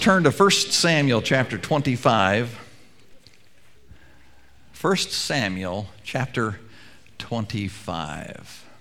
Turn to 1 Samuel chapter 25. 1 Samuel chapter 25.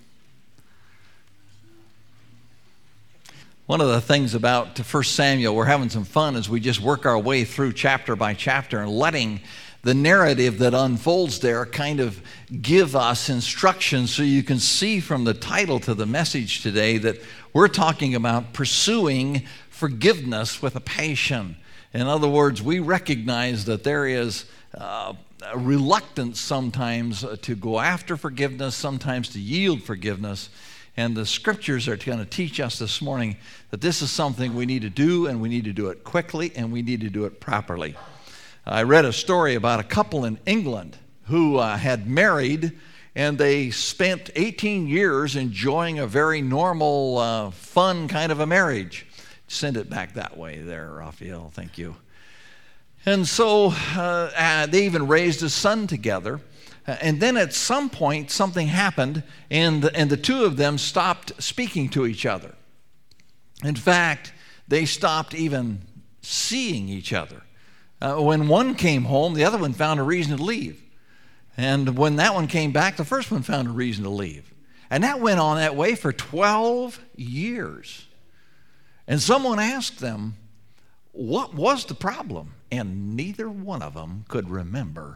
One of the things about 1 Samuel, we're having some fun as we just work our way through chapter by chapter and letting the narrative that unfolds there kind of give us instructions so you can see from the title to the message today that we're talking about pursuing forgiveness with a passion. In other words, we recognize that there is a reluctance sometimes to go after forgiveness, sometimes to yield forgiveness. And the scriptures are going to teach us this morning that this is something we need to do, and we need to do it quickly, and we need to do it properly. I read a story about a couple in England who had married, and they spent 18 years enjoying a very normal, fun kind of a marriage. Send it back that way there, Raphael. Thank you. And so they even raised a son together. And then at some point, something happened, and the two of them stopped speaking to each other. In fact, they stopped even seeing each other. When one came home, the other one found a reason to leave. And when that one came back, the first one found a reason to leave. And that went on that way for 12 years. And someone asked them, what was the problem? And neither one of them could remember.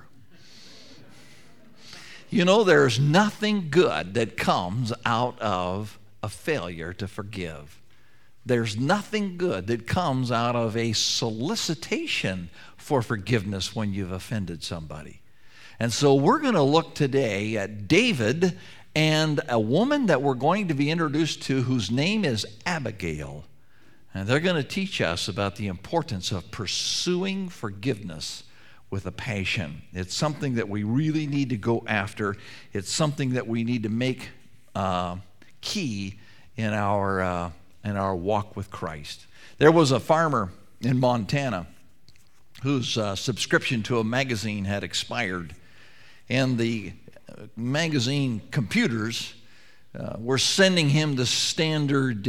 You know, there's nothing good that comes out of a failure to forgive. There's nothing good that comes out of a solicitation for forgiveness when you've offended somebody. And so we're going to look today at David and a woman that we're going to be introduced to whose name is Abigail. And they're going to teach us about the importance of pursuing forgiveness with a passion. It's something that we really need to go after. It's something that we need to make key in our walk with Christ. There was a farmer in Montana whose subscription to a magazine had expired, and the magazine computers were sending him the standard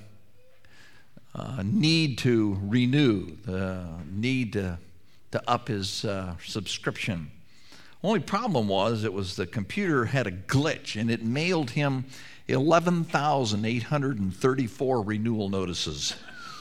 need to renew, the need to up his subscription. Only problem was the computer had a glitch, and it mailed him 11,834 renewal notices.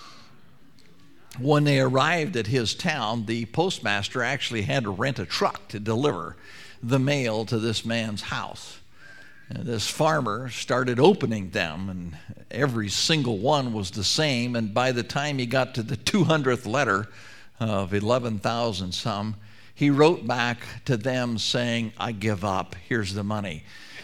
When they arrived at his town, the postmaster actually had to rent a truck to deliver the mail to this man's house. And this farmer started opening them, and every single one was the same, and by the time he got to the 200th letter of 11,000 some, he wrote back to them saying, "I give up, here's the money.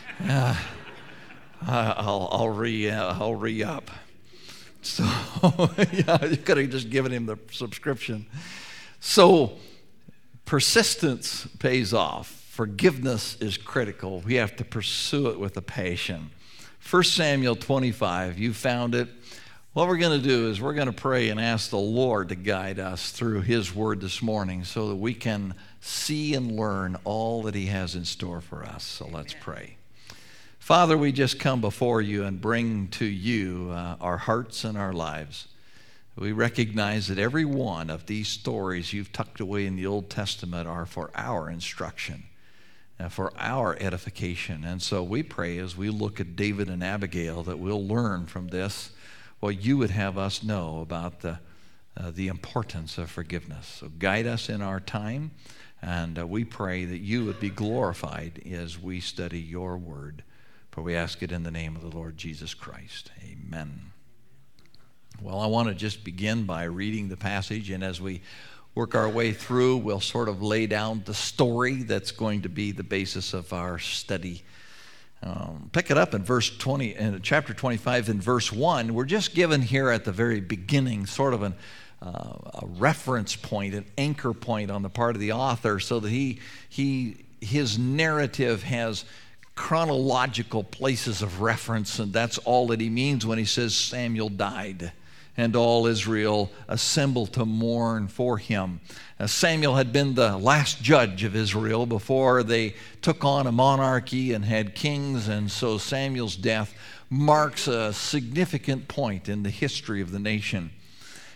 I'll re-up." So, yeah, you could have just given him the subscription. So, persistence pays off. Forgiveness is critical. We have to pursue it with a passion. 1 Samuel 25, you found it. What we're going to do is we're going to pray and ask the Lord to guide us through His Word this morning so that we can see and learn all that He has in store for us. So let's pray. Father, we just come before you and bring to you our hearts and our lives. We recognize that every one of these stories you've tucked away in the Old Testament are for our instruction, for our edification. And so we pray as we look at David and Abigail that we'll learn from this what you would have us know about the importance of forgiveness. So guide us in our time, and we pray that you would be glorified as we study your word. For we ask it in the name of the Lord Jesus Christ. Amen. Well, I want to just begin by reading the passage, and as we work our way through, we'll sort of lay down the story that's going to be the basis of our study. Pick it up in in chapter 25 in verse 1. We're just given here at the very beginning sort of a reference point, an anchor point on the part of the author, so that his narrative has chronological places of reference, and that's all that he means when he says Samuel died and all Israel assembled to mourn for him. Samuel had been the last judge of Israel before they took on a monarchy and had kings, and so Samuel's death marks a significant point in the history of the nation.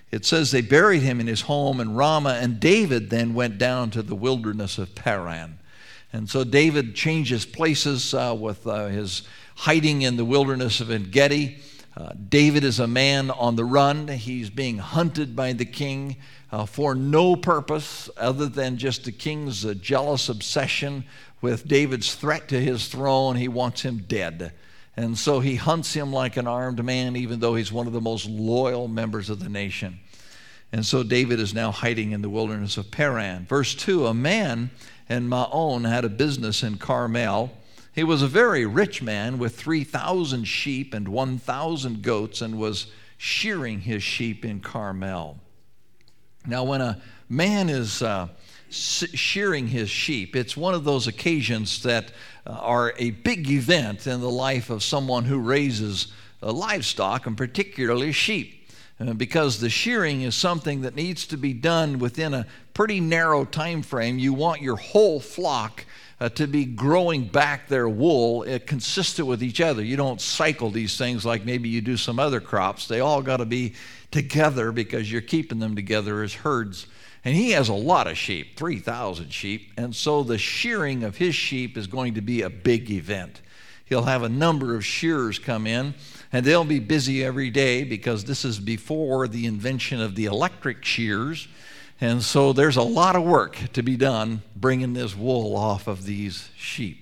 It says they buried him in his home in Ramah, and David then went down to the wilderness of Paran. And so David changes places with his hiding in the wilderness of En-Gedi. David is a man on the run. He's being hunted by the king for no purpose other than just the king's jealous obsession with David's threat to his throne. He wants him dead. And so he hunts him like an armed man, even though he's one of the most loyal members of the nation. And so David is now hiding in the wilderness of Paran. Verse 2, a man in Maon had a business in Carmel. He was a very rich man with 3,000 sheep and 1,000 goats, and was shearing his sheep in Carmel. Now, when a man is shearing his sheep, it's one of those occasions that are a big event in the life of someone who raises livestock, and particularly sheep. Because the shearing is something that needs to be done within a pretty narrow time frame. You want your whole flock to be growing back their wool consistent with each other. You don't cycle these things like maybe you do some other crops. They all got to be together because you're keeping them together as herds. And he has a lot of sheep, 3,000 sheep, and so the shearing of his sheep is going to be a big event. He'll have a number of shearers come in, and they'll be busy every day because this is before the invention of the electric shears. And so there's a lot of work to be done bringing this wool off of these sheep.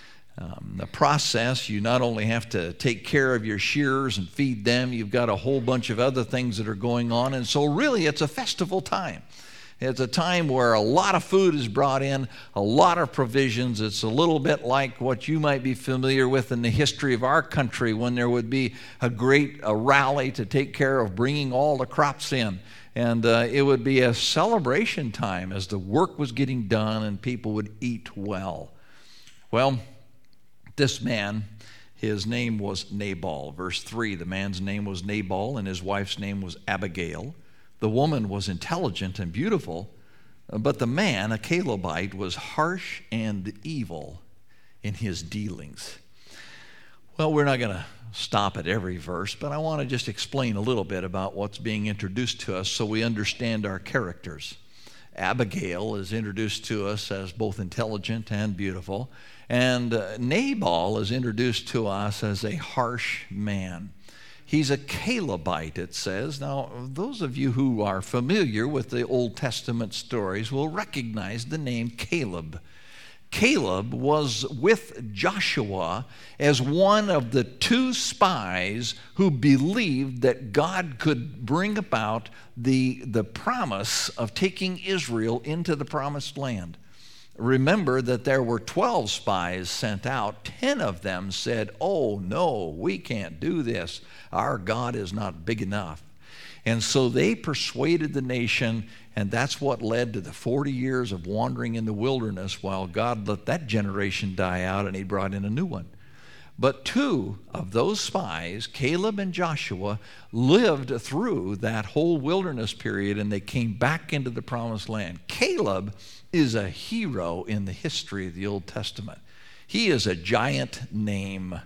The process, you not only have to take care of your shearers and feed them, you've got a whole bunch of other things that are going on. And so really it's a festival time. It's a time where a lot of food is brought in, a lot of provisions. It's a little bit like what you might be familiar with in the history of our country when there would be a great rally to take care of bringing all the crops in. And it would be a celebration time as the work was getting done and people would eat well. Well, this man, his name was Nabal. Verse 3, the man's name was Nabal and his wife's name was Abigail. The woman was intelligent and beautiful, but the man, a Calebite, was harsh and evil in his dealings. Well, we're not going to stop at every verse, but I want to just explain a little bit about what's being introduced to us so we understand our characters. Abigail is introduced to us as both intelligent and beautiful, and Nabal is introduced to us as a harsh man. He's a Calebite, it says. Now, those of you who are familiar with the Old Testament stories will recognize the name Caleb. Caleb was with Joshua as one of the two spies who believed that God could bring about the promise of taking Israel into the promised land. Remember that there were 12 spies sent out. 10 of them said, "Oh, no, we can't do this. Our God is not big enough." And so they persuaded the nation, and that's what led to the 40 years of wandering in the wilderness while God let that generation die out and he brought in a new one. But 2 of those spies, Caleb and Joshua, lived through that whole wilderness period and they came back into the promised land. Caleb is a hero in the history of the Old Testament. He is a giant name.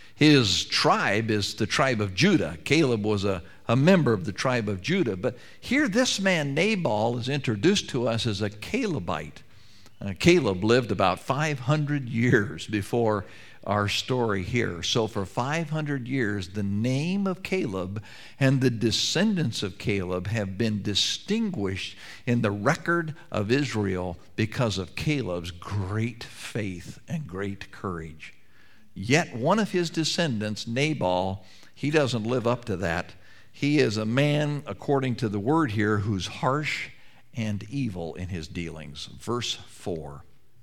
His tribe is the tribe of Judah. Caleb was a member of the tribe of Judah. But here this man Nabal is introduced to us as a Calebite. Caleb lived about 500 years before our story here. So for 500 years, the name of Caleb and the descendants of Caleb have been distinguished in the record of Israel because of Caleb's great faith and great courage. Yet one of his descendants, Nabal, he doesn't live up to that. He is a man, according to the word here, who's harsh and evil in his dealings. Verse 4.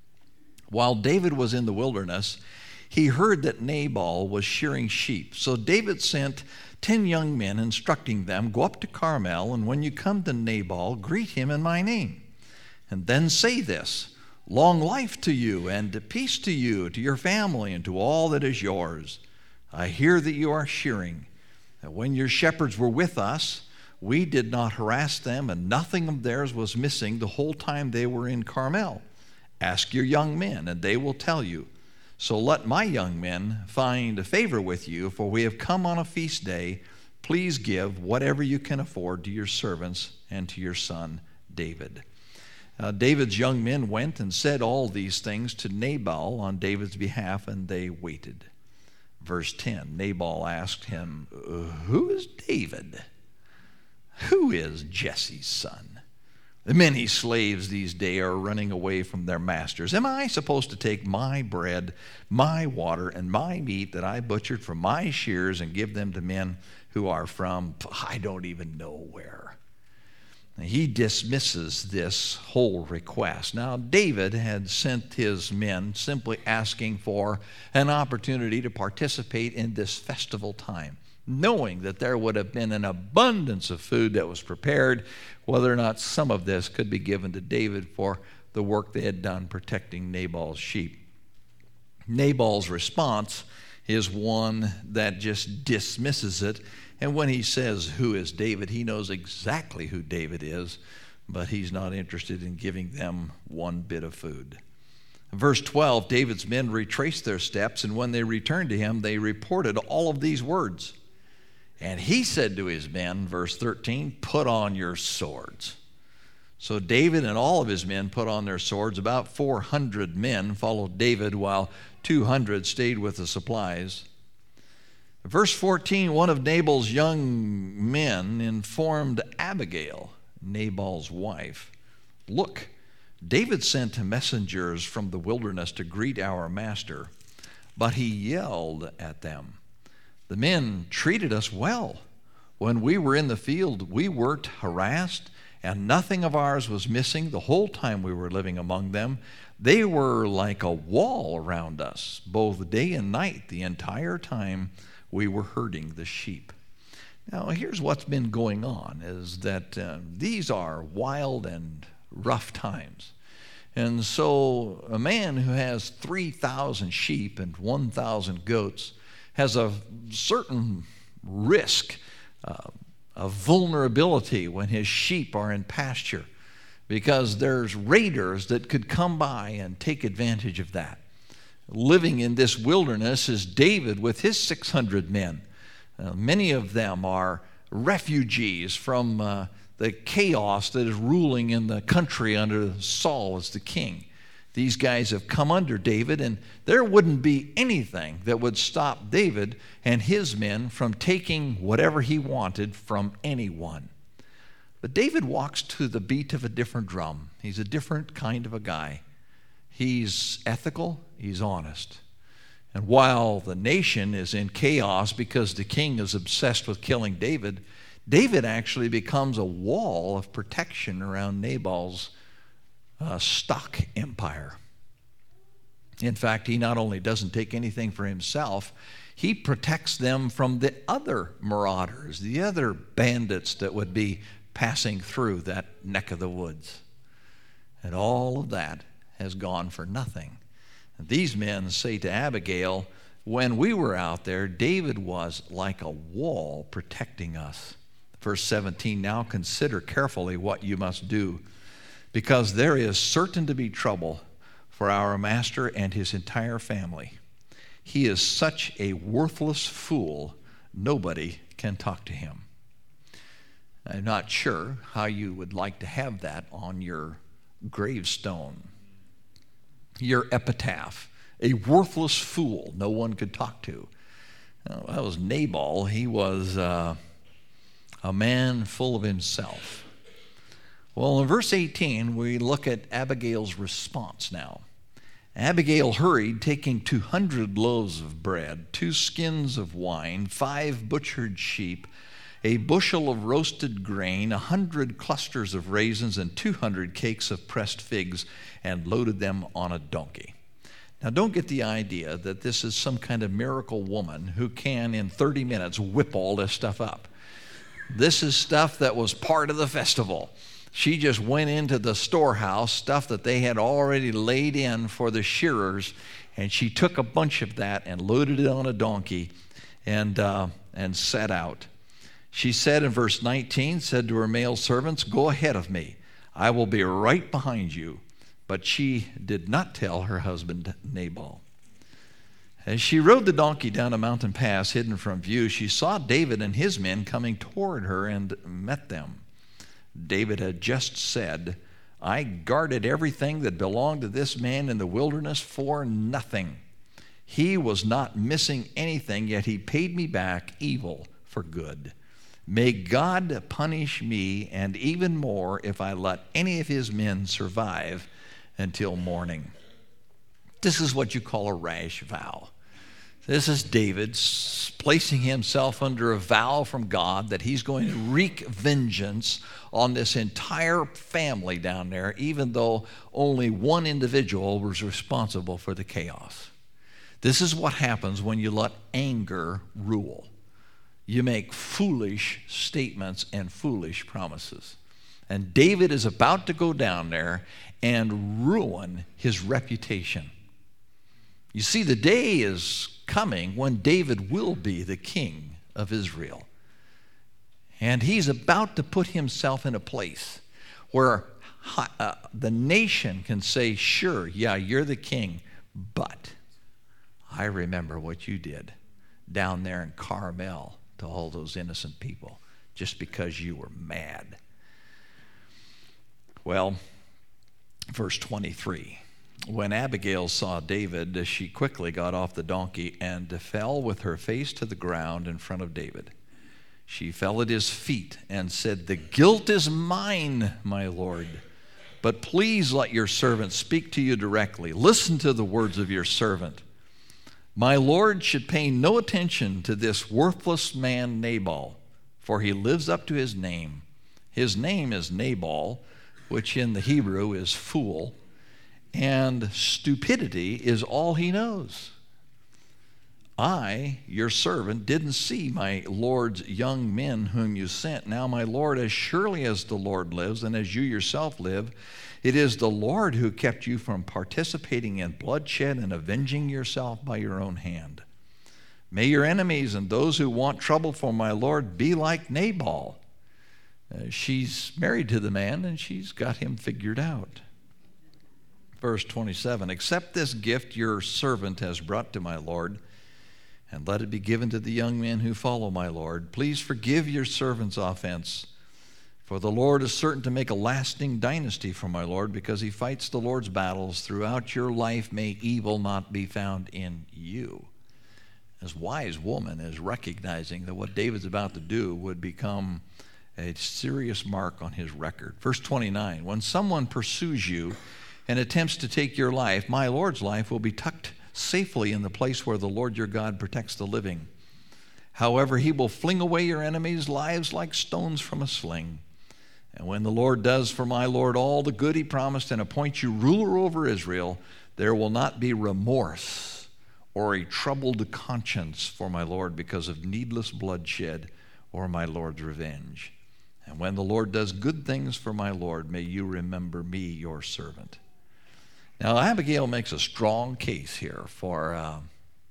While David was in the wilderness, he heard that Nabal was shearing sheep. So David sent 10 young men, instructing them, "Go up to Carmel, and when you come to Nabal, greet him in my name. And then say this, 'Long life to you, and peace to you, to your family, and to all that is yours. I hear that you are shearing. And when your shepherds were with us, we did not harass them, and nothing of theirs was missing the whole time they were in Carmel. Ask your young men, and they will tell you. So let my young men find favor with you, for we have come on a feast day please give whatever you can afford to your servants and to your son David." David's young men went and said all these things to Nabal on David's behalf, and they waited. Verse 10, Nabal asked him, "Who is David? Who is Jesse's son? The many slaves these days are running away from their masters. Am I supposed to take my bread, my water, and my meat that I butchered from my shears and give them to men who are from I don't even know where?" He dismisses this whole request. Now, David had sent his men simply asking for an opportunity to participate in this festival time, knowing that there would have been an abundance of food that was prepared, whether or not some of this could be given to David for the work they had done protecting Nabal's sheep. Nabal's response is one that just dismisses it. And when he says, "Who is David?" he knows exactly who David is, but he's not interested in giving them one bit of food. Verse 12, David's men retraced their steps, and when they returned to him, they reported all of these words. And he said to his men, verse 13, "Put on your swords." So David and all of his men put on their swords. About 400 men followed David, while 200 stayed with the supplies. Verse 14, one of Nabal's young men informed Abigail, Nabal's wife, "Look, David sent messengers from the wilderness to greet our master, but he yelled at them. The men treated us well. When we were in the field, we weren't harassed, and nothing of ours was missing the whole time we were living among them. They were like a wall around us, both day and night, the entire time we were herding the sheep." Now, here's what's been going on, is that these are wild and rough times. And so a man who has 3,000 sheep and 1,000 goats has a certain risk of vulnerability when his sheep are in pasture, because there's raiders that could come by and take advantage of that. Living in this wilderness is David with his 600 men. Many of them are refugees from the chaos that is ruling in the country under Saul as the king. These guys have come under David, and there wouldn't be anything that would stop David and his men from taking whatever he wanted from anyone. But David walks to the beat of a different drum. He's a different kind of a guy. He's ethical, he's honest. And while the nation is in chaos because the king is obsessed with killing David, David actually becomes a wall of protection around Nabal's stock empire. In fact, he not only doesn't take anything for himself, he protects them from the other marauders, the other bandits that would be passing through that neck of the woods. And all of that has gone for nothing. And these men say to Abigail, "When we were out there, David was like a wall protecting us." Verse 17, "Now consider carefully what you must do, because there is certain to be trouble for our master and his entire family. He is such a worthless fool, nobody can talk to him." I'm not sure how you would like to have that on your gravestone, your epitaph. A worthless fool no one could talk to. Well, that was Nabal. He was a man full of himself. Well, in verse 18, we look at Abigail's response now. Abigail hurried, taking 200 loaves of bread, 2 skins of wine, 5 butchered sheep, a bushel of roasted grain, 100 clusters of raisins, and 200 cakes of pressed figs, and loaded them on a donkey. Now, don't get the idea that this is some kind of miracle woman who can, in 30 minutes, whip all this stuff up. This is stuff that was part of the festival. She just went into the storehouse, stuff that they had already laid in for the shearers, and she took a bunch of that and loaded it on a donkey and set out. She said in verse 19, said to her male servants, "Go ahead of me. I will be right behind you." But she did not tell her husband Nabal. As she rode the donkey down a mountain pass hidden from view, she saw David and his men coming toward her and met them. David had just said, "I guarded everything that belonged to this man in the wilderness for nothing. He was not missing anything, yet he paid me back evil for good. May God punish me, and even more if I let any of his men survive until morning." This is what you call a rash vow. This is David placing himself under a vow from God that he's going to wreak vengeance on this entire family down there, even though only one individual was responsible for the chaos. This is what happens when you let anger rule. You make foolish statements and foolish promises. And David is about to go down there and ruin his reputation. You see, the day is coming when David will be the king of Israel. And he's about to put himself in a place where the nation can say, "Sure, yeah, you're the king, but I remember what you did down there in Carmel to all those innocent people just because you were mad." Well, verse 23. When Abigail saw David, she quickly got off the donkey and fell with her face to the ground in front of David. She fell at his feet and said, "The guilt is mine, my lord, but please let your servant speak to you directly. Listen to the words of your servant. My lord should pay no attention to this worthless man Nabal, for he lives up to his name. His name is Nabal, which in the Hebrew is fool, and stupidity is all he knows. I, your servant, didn't see my Lord's young men whom you sent. Now, my Lord, as surely as the Lord lives and as you yourself live, it is the Lord who kept you from participating in bloodshed and avenging yourself by your own hand. May your enemies and those who want trouble for my Lord be like Nabal." She's married to the man, and she's got him figured out. Verse 27, "Accept this gift your servant has brought to my Lord, and let it be given to the young men who follow my Lord. Please forgive your servant's offense, for the Lord is certain to make a lasting dynasty for my Lord, because he fights the Lord's battles. Throughout your life may evil not be found in you." This wise woman is recognizing that what David's about to do would become a serious mark on his record. Verse 29, "When someone pursues you and attempts to take your life, my Lord's life will be tucked safely in the place where the Lord your God protects the living. However, he will fling away your enemies' lives like stones from a sling. And when the Lord does for my Lord all the good he promised and appoints you ruler over Israel, there will not be remorse or a troubled conscience for my Lord because of needless bloodshed or my Lord's revenge. And when the Lord does good things for my Lord, may you remember me, your servant." Now, Abigail makes a strong case here for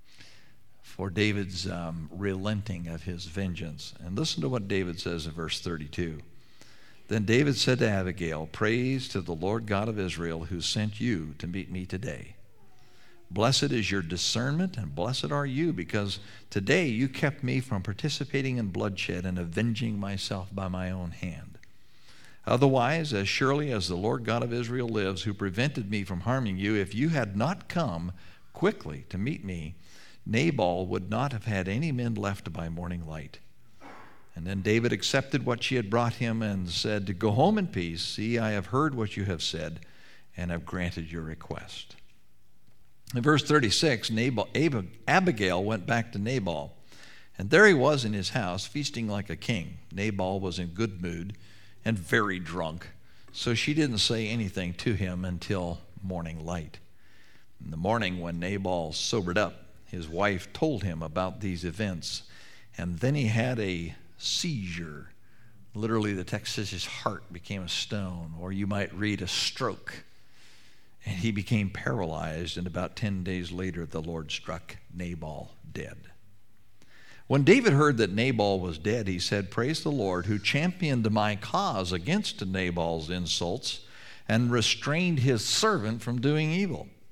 David's relenting of his vengeance. And listen to what David says in verse 32. "Then David said to Abigail, 'Praise to the Lord God of Israel, who sent you to meet me today. Blessed is your discernment, and blessed are you, because today you kept me from participating in bloodshed and avenging myself by my own hand. Otherwise, as surely as the Lord God of Israel lives, who prevented me from harming you, if you had not come quickly to meet me, Nabal would not have had any men left by morning light.' And then David accepted what she had brought him and said, 'To go home in peace. See, I have heard what you have said and have granted your request.'" In verse 36, Abigail went back to Nabal, and there he was in his house, feasting like a king. Nabal was in good mood and very drunk, so she didn't say anything to him until morning light. In the morning, when Nabal sobered up, his wife told him about these events, and then he had a seizure. Literally, the text says his heart became a stone, or you might read a stroke. And he became paralyzed, and about 10 days later, the Lord struck Nabal dead. When David heard that Nabal was dead, he said, "Praise the Lord, who championed my cause against Nabal's insults and restrained his servant from doing evil."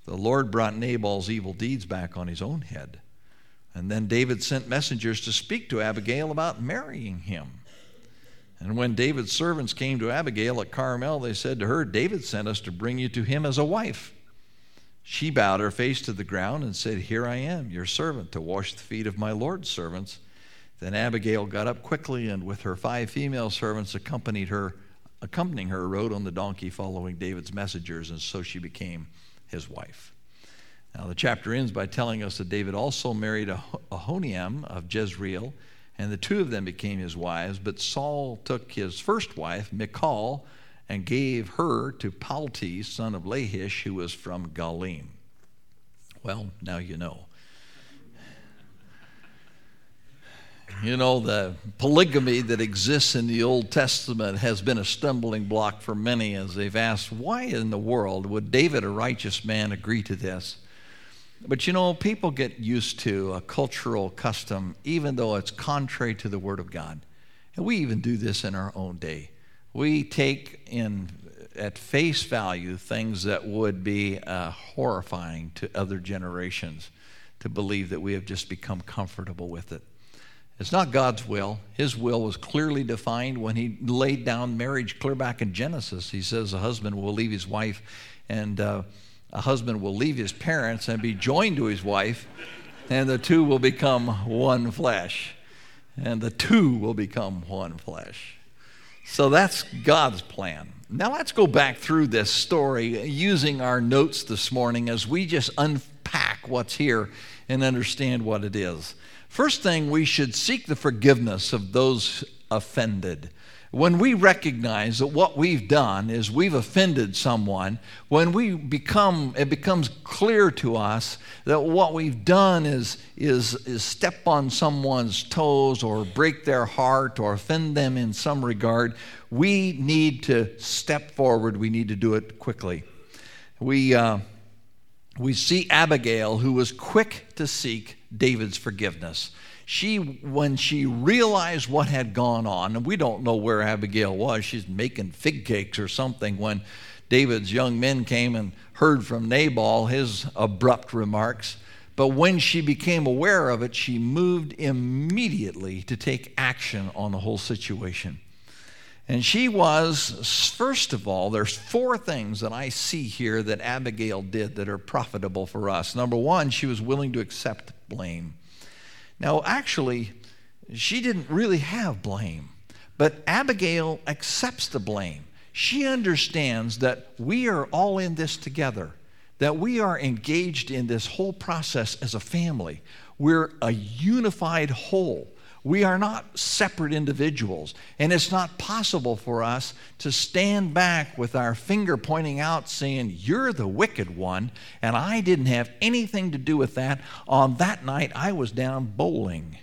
the Lord brought Nabal's evil deeds back on his own head. And then David sent messengers to speak to Abigail about marrying him. And when David's servants came to Abigail at Carmel, they said to her, "David sent us to bring you to him as a wife." She bowed her face to the ground and said, "Here I am, your servant, to wash the feet of my Lord's servants." Then Abigail got up quickly, and with her 5 female servants accompanying her, rode on the donkey following David's messengers, and so she became his wife. Now the chapter ends by telling us that David also married Ahinoam of Jezreel, and the 2 of them became his wives. But Saul took his first wife, Michal, and gave her to Palti, son of Lachish, who was from Galim. Well, now you know. You know, the polygamy that exists in the Old Testament has been a stumbling block for many, as they've asked, why in the world would David, a righteous man, agree to this? But you know, people get used to a cultural custom, even though it's contrary to the Word of God. And we even do this in our own day. We take in at face value things that would be horrifying to other generations to believe that we have just become comfortable with it. It's not God's will. His will was clearly defined when he laid down marriage clear back in Genesis. He says a husband will leave his wife, and a husband will leave his parents and be joined to his wife, and the 2 will become one flesh. And the 2 will become one flesh. So that's God's plan. Now let's go back through this story using our notes this morning as we just unpack what's here and understand what it is. First thing, we should seek the forgiveness of those offended. When we recognize that what we've done is we've offended someone, when it becomes clear to us that what we've done is step on someone's toes or break their heart or offend them in some regard, we need to step forward. We need to do it quickly. We see Abigail, who was quick to seek David's forgiveness. When she realized what had gone on, and we don't know where Abigail was, she's making fig cakes or something when David's young men came and heard from Nabal his abrupt remarks. But when she became aware of it, she moved immediately to take action on the whole situation. And she was, first of all, there's 4 things that I see here that Abigail did that are profitable for us. Number 1, she was willing to accept blame. Now, actually, she didn't really have blame, but Abigail accepts the blame. She understands that we are all in this together, that we are engaged in this whole process as a family. We're a unified whole. We are not separate individuals, and it's not possible for us to stand back with our finger pointing out saying, "You're the wicked one, and I didn't have anything to do with that. On that night, I was down bowling.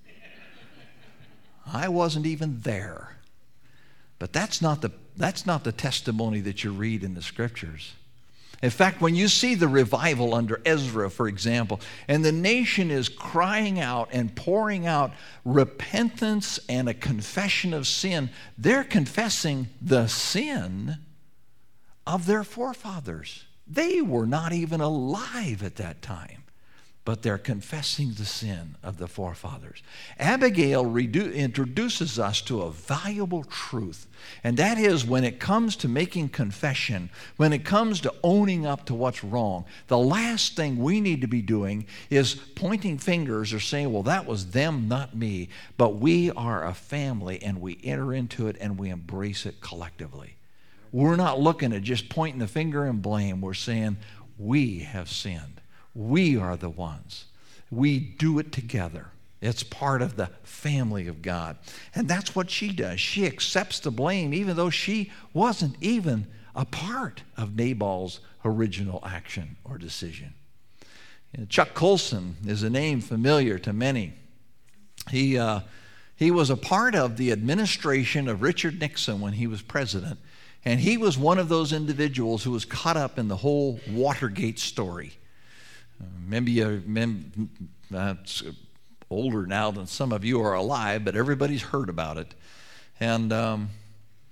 I wasn't even there." But that's not the testimony that you read in the Scriptures. In fact, when you see the revival under Ezra, for example, and the nation is crying out and pouring out repentance and a confession of sin, they're confessing the sin of their forefathers. They were not even alive at that time, but they're confessing the sin of the forefathers. Abigail introduces us to a valuable truth, and that is when it comes to making confession, when it comes to owning up to what's wrong, the last thing we need to be doing is pointing fingers or saying, "Well, that was them, not me." But we are a family, and we enter into it and we embrace it collectively. We're not looking at just pointing the finger and blame. We're saying, we have sinned. We are the ones. We do it together. It's part of the family of God. And that's what she does. She accepts the blame even though she wasn't even a part of Nabal's original action or decision. Chuck Colson is a name familiar to many. He was a part of the administration of Richard Nixon when he was president. And he was one of those individuals who was caught up in the whole Watergate story. Maybe that's older now than some of you are alive, but everybody's heard about it. And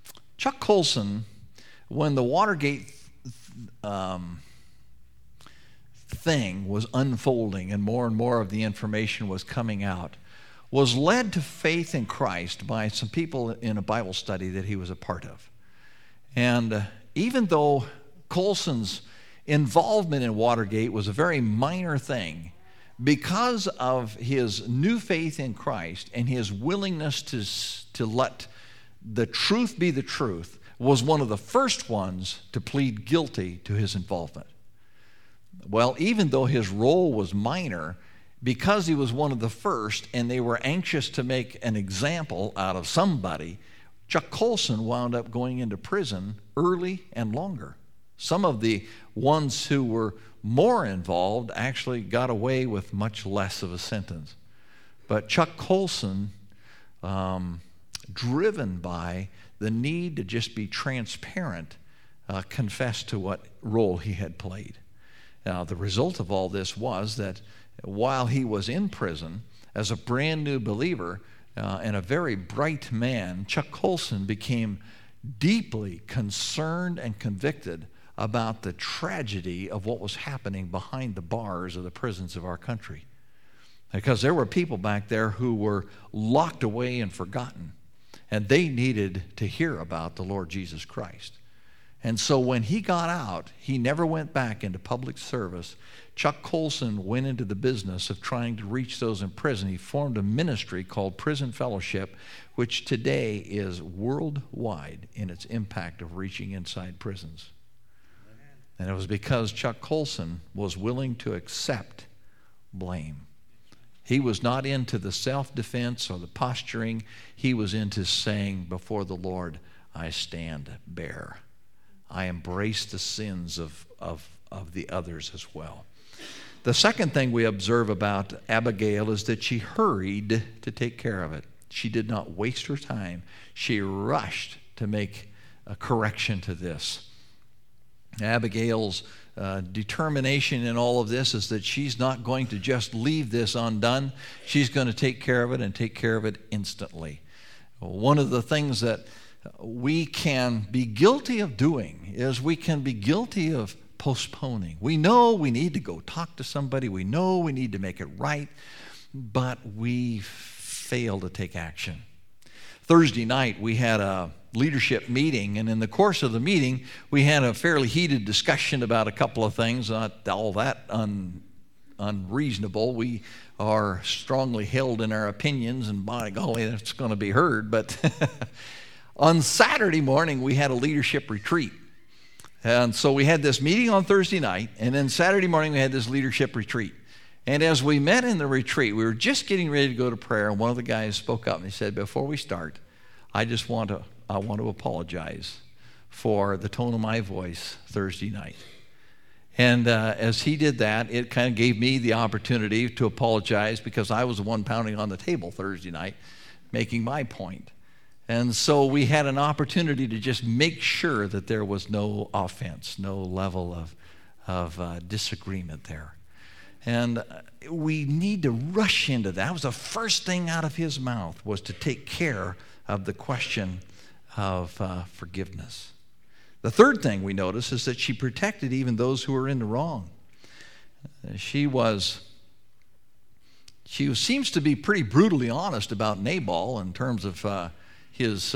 Chuck Colson, when the Watergate thing was unfolding and more of the information was coming out, was led to faith in Christ by some people in a Bible study that he was a part of. And even though Colson's involvement in Watergate was a very minor thing, because of his new faith in Christ and his willingness to let the truth be the truth, was one of the first ones to plead guilty to his involvement. Well, even though his role was minor, because he was one of the first and they were anxious to make an example out of somebody, Chuck Colson wound up going into prison early and longer. Some of the ones who were more involved actually got away with much less of a sentence. But Chuck Colson, driven by the need to just be transparent, confessed to what role he had played. Now, the result of all this was that while he was in prison as a brand new believer and a very bright man, Chuck Colson became deeply concerned and convicted about the tragedy of what was happening behind the bars of the prisons of our country. Because there were people back there who were locked away and forgotten, and they needed to hear about the Lord Jesus Christ. And so when he got out, he never went back into public service. Chuck Colson went into the business of trying to reach those in prison. He formed a ministry called Prison Fellowship, which today is worldwide in its impact of reaching inside prisons. And it was because Chuck Colson was willing to accept blame. He was not into the self-defense or the posturing. He was into saying before the Lord, I stand bare. I embrace the sins of the others as well. The second thing we observe about Abigail is that she hurried to take care of it. She did not waste her time. She rushed to make a correction to this. Abigail's determination in all of this is that she's not going to just leave this undone. She's going to take care of it and take care of it instantly. One of the things that we can be guilty of doing is we can be guilty of postponing. We know we need to go talk to somebody. We know we need to make it right, but we fail to take action. Thursday night, we had a leadership meeting, and in the course of the meeting, we had a fairly heated discussion about a couple of things, not all that unreasonable. We are strongly held in our opinions, and by golly, that's going to be heard. But on Saturday morning, we had a leadership retreat. And so we had this meeting on Thursday night, and then Saturday morning, we had this leadership retreat. And as we met in the retreat, we were just getting ready to go to prayer, and one of the guys spoke up and he said, before we start, I want to apologize for the tone of my voice Thursday night. And as he did that, it kind of gave me the opportunity to apologize because I was the one pounding on the table Thursday night, making my point. And so we had an opportunity to just make sure that there was no offense, no level of disagreement there. And we need to rush into that. That was the first thing out of his mouth, was to take care of the question of forgiveness. The third thing we notice is that she protected even those who were in the wrong. She seems to be pretty brutally honest about Nabal in terms of his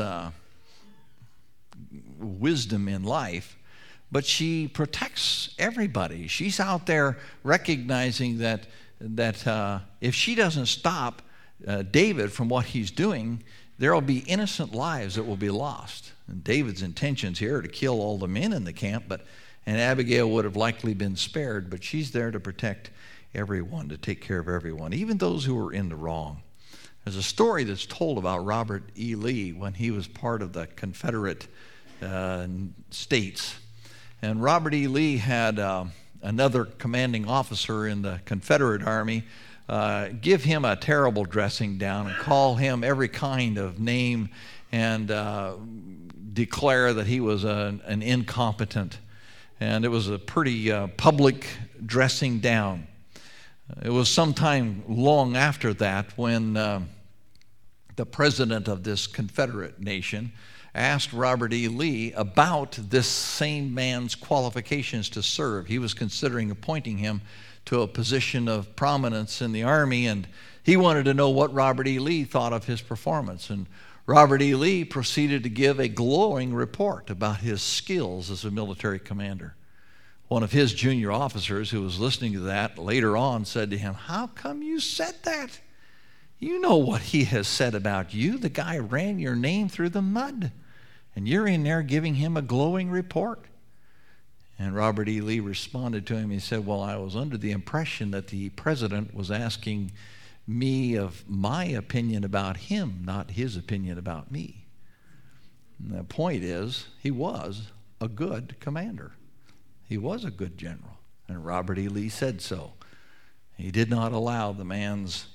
wisdom in life, but she protects everybody. She's out there recognizing that if she doesn't stop David from what he's doing, there will be innocent lives that will be lost. And David's intentions here are to kill all the men in the camp, and Abigail would have likely been spared, but she's there to protect everyone, to take care of everyone, even those who are in the wrong. There's a story that's told about Robert E. Lee when he was part of the Confederate states. And Robert E. Lee had another commanding officer in the Confederate Army give him a terrible dressing down and call him every kind of name and declare that he was an incompetent. And it was a pretty public dressing down. It was sometime long after that when the president of this Confederate nation asked Robert E. Lee about this same man's qualifications to serve. He was considering appointing him to a position of prominence in the Army, and he wanted to know what Robert E. Lee thought of his performance. And Robert E. Lee proceeded to give a glowing report about his skills as a military commander. One of his junior officers who was listening to that later on said to him, "How come you said that? You know what he has said about you. The guy ran your name through the mud, and you're in there giving him a glowing report." And Robert E. Lee responded to him. He said, "Well, I was under the impression that the president was asking me of my opinion about him, not his opinion about me." And the point is, he was a good commander. He was a good general, and Robert E. Lee said so. He did not allow the man's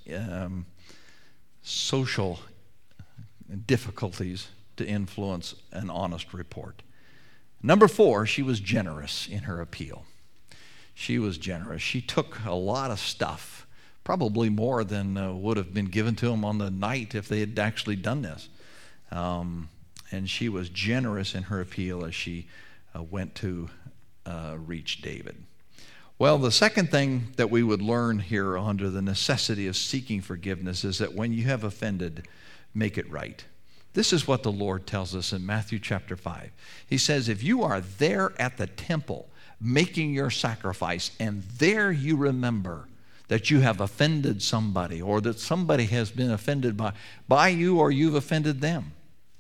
social difficulties to influence an honest report. Number 4, she was generous in her appeal. She was generous. She took a lot of stuff, probably more than would have been given to them on the night if they had actually done this. And she was generous in her appeal as she went to reach David. Well, the second thing that we would learn here under the necessity of seeking forgiveness is that when you have offended, make it right. This is what the Lord tells us in Matthew chapter 5. He says, if you are there at the temple making your sacrifice, and there you remember that you have offended somebody, or that somebody has been offended by you, or you've offended them,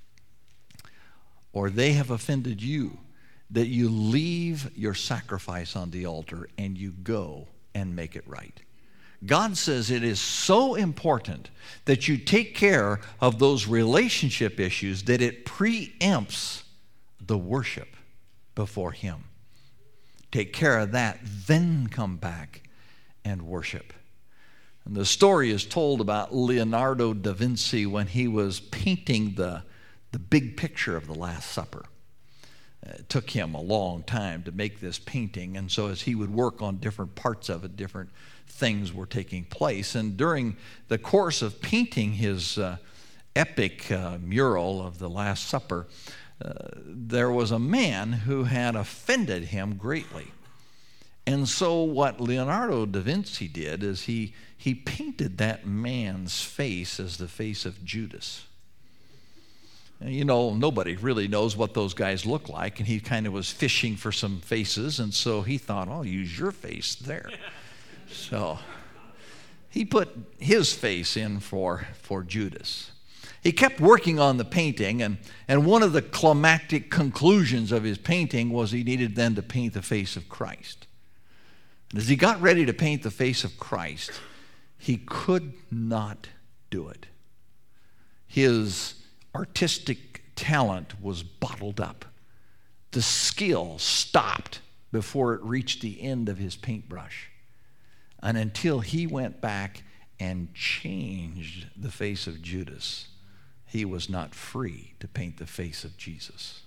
or they have offended you, that you leave your sacrifice on the altar and you go and make it right. God says it is so important that you take care of those relationship issues that it preempts the worship before Him. Take care of that, then come back and worship. And the story is told about Leonardo da Vinci when he was painting the big picture of the Last Supper. It took him a long time to make this painting, and so as he would work on different parts of it, different things were taking place. And during the course of painting his epic mural of the Last Supper, there was a man who had offended him greatly. And so what Leonardo da Vinci did is he painted that man's face as the face of Judas. You know, nobody really knows what those guys look like, and he kind of was fishing for some faces, and so he thought, I'll use your face there. So he put his face in for Judas. He kept working on the painting, and one of the climactic conclusions of his painting was he needed then to paint the face of Christ. And as he got ready to paint the face of Christ, he could not do it. His artistic talent was bottled up. The skill stopped before it reached the end of his paintbrush. And until he went back and changed the face of Judas, he was not free to paint the face of Jesus.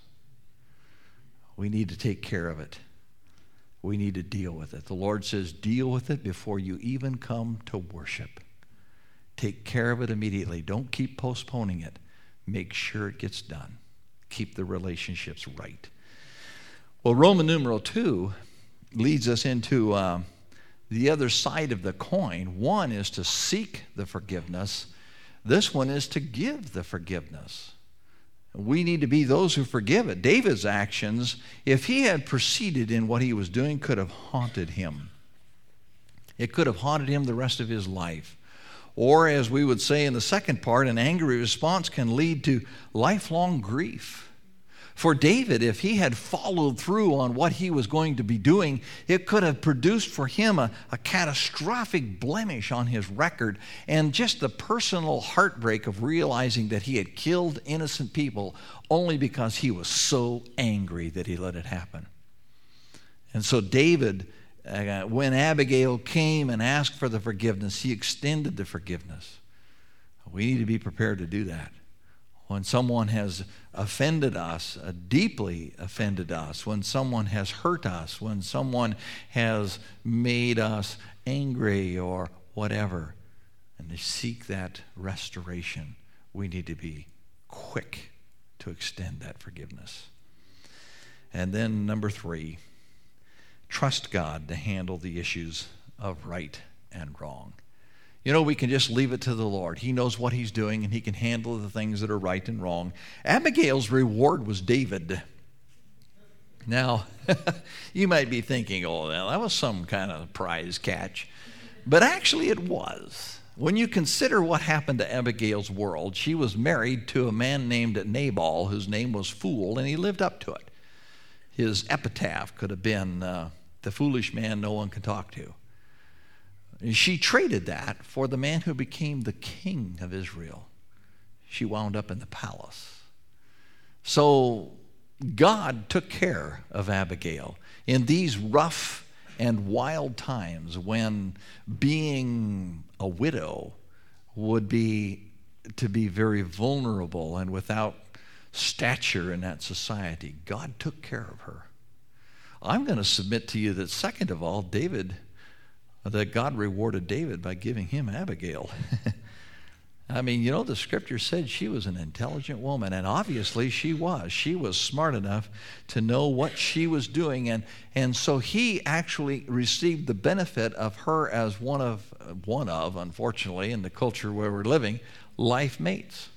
We need to take care of it. We need to deal with it. The Lord says, deal with it before you even come to worship. Take care of it immediately. Don't keep postponing it. Make sure it gets done. Keep the relationships right. Well, Roman numeral 2 leads us into the other side of the coin. One is to seek the forgiveness. This one is to give the forgiveness. We need to be those who forgive it. David's actions, if he had proceeded in what he was doing, could have haunted him. It could have haunted him the rest of his life. Or, as we would say in the second part, an angry response can lead to lifelong grief. For David, if he had followed through on what he was going to be doing, it could have produced for him a catastrophic blemish on his record, and just the personal heartbreak of realizing that he had killed innocent people only because he was so angry that he let it happen. And so David, when Abigail came and asked for the forgiveness, he extended the forgiveness. We need to be prepared to do that. When someone has offended us, deeply offended us, when someone has hurt us, when someone has made us angry or whatever, and to seek that restoration, we need to be quick to extend that forgiveness. And then number 3, trust God to handle the issues of right and wrong. You know, we can just leave it to the Lord. He knows what he's doing, and he can handle the things that are right and wrong. Abigail's reward was David. Now, you might be thinking, oh, well, that was some kind of prize catch. But actually it was. When you consider what happened to Abigail's world, she was married to a man named Nabal, whose name was Fool, and he lived up to it. His epitaph could have been, the foolish man no one can talk to. She traded that for the man who became the king of Israel. She wound up in the palace. So God took care of Abigail in these rough and wild times when being a widow would be to be very vulnerable and without stature in that society. God took care of her. I'm going to submit to you that second of all, that God rewarded David by giving him Abigail. I mean, you know, the scripture said she was an intelligent woman, and obviously she was. She was smart enough to know what she was doing, and so he actually received the benefit of her as one of, unfortunately, in the culture where we're living, life mates,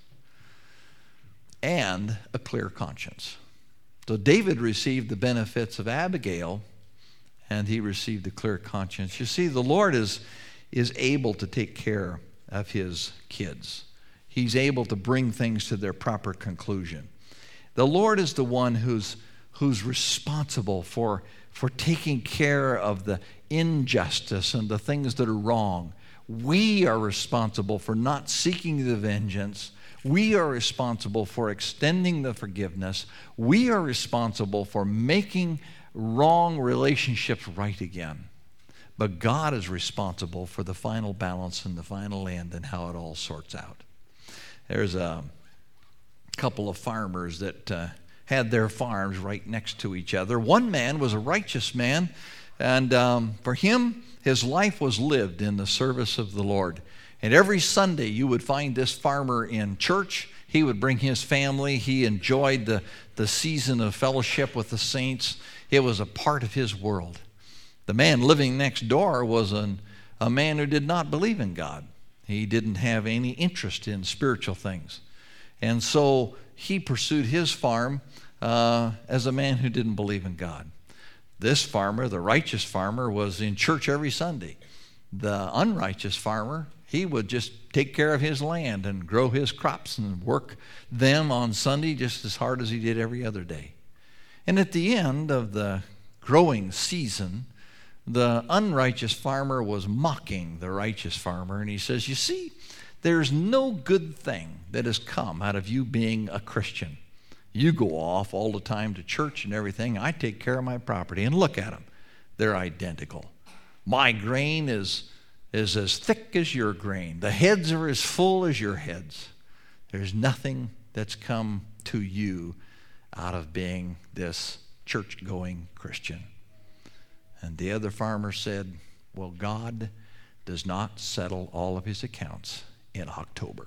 and a clear conscience. So David received the benefits of Abigail, and he received a clear conscience. You see, the Lord is able to take care of his kids. He's able to bring things to their proper conclusion. The Lord is the one who's responsible for taking care of the injustice and the things that are wrong. We are responsible for not seeking the vengeance. We are responsible for extending the forgiveness. We are responsible for making wrong relationships right again. But God is responsible for the final balance and the final end and how it all sorts out. There's a couple of farmers that had their farms right next to each other. One man was a righteous man, and for him, his life was lived in the service of the Lord. And every Sunday, you would find this farmer in church. He would bring his family. He enjoyed the season of fellowship with the saints. It was a part of his world. The man living next door was a man who did not believe in God. He didn't have any interest in spiritual things. And so he pursued his farm as a man who didn't believe in God. This farmer, the righteous farmer, was in church every Sunday. The unrighteous farmer, he would just take care of his land and grow his crops and work them on Sunday just as hard as he did every other day. And at the end of the growing season, the unrighteous farmer was mocking the righteous farmer, and he says, you see, there's no good thing that has come out of you being a Christian. You go off all the time to church and everything. I take care of my property, and look at them. They're identical. My grain is as thick as your grain. The heads are as full as your heads. There's nothing that's come to you out of being this church-going Christian. And the other farmer said, well, God does not settle all of his accounts in October.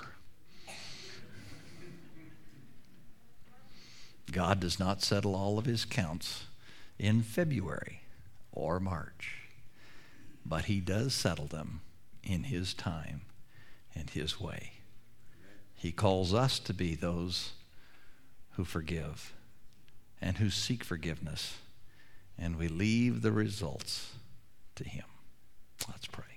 God does not settle all of his accounts in February or March, but he does settle them in his time and his way. He calls us to be those who forgive and who seek forgiveness, and we leave the results to him. Let's pray.